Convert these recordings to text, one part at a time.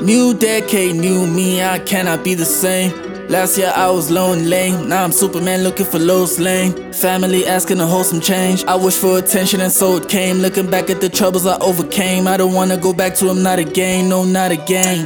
New decade, new me, I cannot be the same. Last year I was lonely, now I'm Superman looking for Lois Lane. Family asking to hold some change, I wish for attention and so it came. Looking back at the troubles I overcame, I don't wanna go back to them, not again, no not again.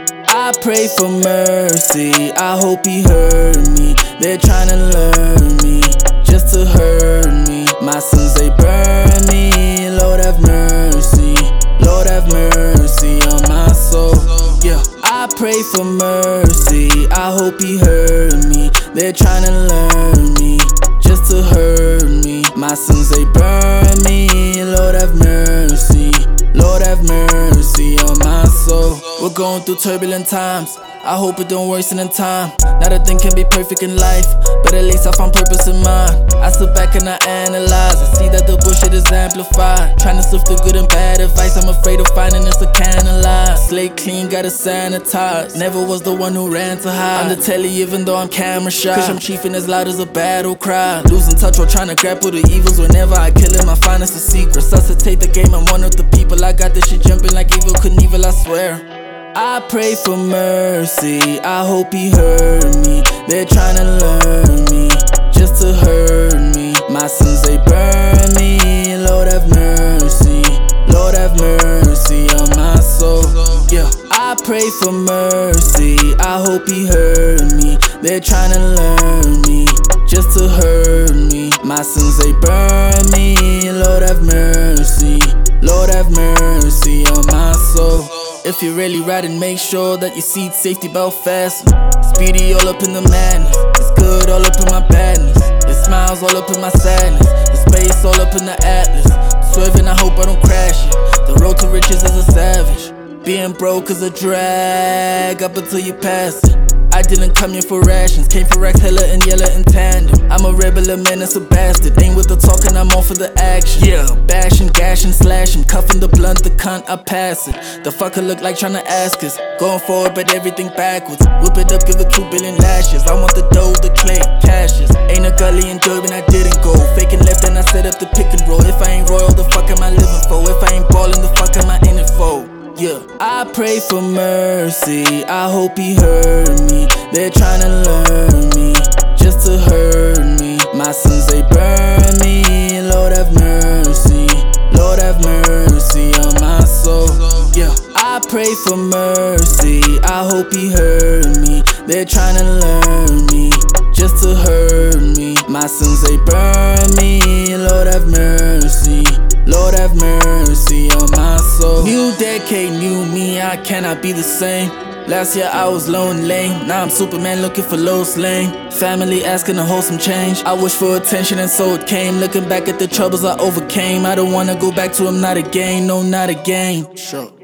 I pray for mercy, I hope he heard me. They're trying to learn me, just to hurt me. My sins they burn me, Lord have mercy. Lord have mercy on my soul. Yeah, I pray for mercy, I hope he heard me. They're trying to learn me, just to hurt me. My sins they burn me, Lord have mercy. Lord have mercy on my soul. We're going through turbulent times, I hope it don't worsen in time. Not a thing can be perfect in life, but at least I found purpose in mind. I sit back and I analyze, I see that the bullshit is amplified. Trying to sift the good and bad advice, I'm afraid of finding it's a can of lies. Slate clean, gotta sanitize, never was the one who ran to hide. On the telly even though I'm camera shy, cause I'm chiefing as loud as a battle cry. Losing touch while trying to grapple the evils. Whenever I kill it, my finest is secret. Resuscitate the game, I'm one of the people. I got this shit jumping like Evil Knievel, I swear. I pray for mercy, I hope he heard me. They're trying to learn me, just to hurt me. My sins they burn me, Lord have mercy. Lord have mercy on my soul. Yeah, I pray for mercy, I hope he heard me. They're trying to learn me, just to hurt me. My sins they burn me, Lord have mercy. Lord have mercy on my soul. If you're really riding, make sure that your seat safety belt fasten. Speedy all up in the madness, it's good all up in my badness. It smiles all up in my sadness, the space all up in the atlas. Swerving, I hope I don't crash it. The road to riches is a savage. Being broke is a drag up until you pass it. I didn't come here for rations, came for racks, hella and yellow in tandem. I'm a rebel, a menace, a bastard. Ain't with the talking, I'm all for the action. Yeah, bashing, gashing, slashing, cuffing the blunt, the cunt, I pass it. The fucker look like tryna ask us. Going forward, but everything backwards. Whip it up, give it 2 billion lashes. I want the dough, the clay, cashes. Ain't a gully in Durban, I didn't go. Faking left and I set up the pick and roll. If I ain't royal, the fuck am I living for? If I ain't ballin', the fuck am I in it for? Yeah, I pray for mercy, I hope he heard me. They're trying to learn me, just to hurt me. My sins they burn me, Lord have mercy. Lord have mercy on my soul. Yeah, I pray for mercy, I hope he heard me. They're trying to learn me, just to hurt me. My sins they burn me, Lord have mercy. Lord have mercy on my soul. New decade, new me, I cannot be the same. Last year I was lonely, now I'm Superman looking for Lois Lane. Family asking to hold some change, I wish for attention and so it came. Looking back at the troubles I overcame, I don't wanna go back to them, not again, no not again. Sure.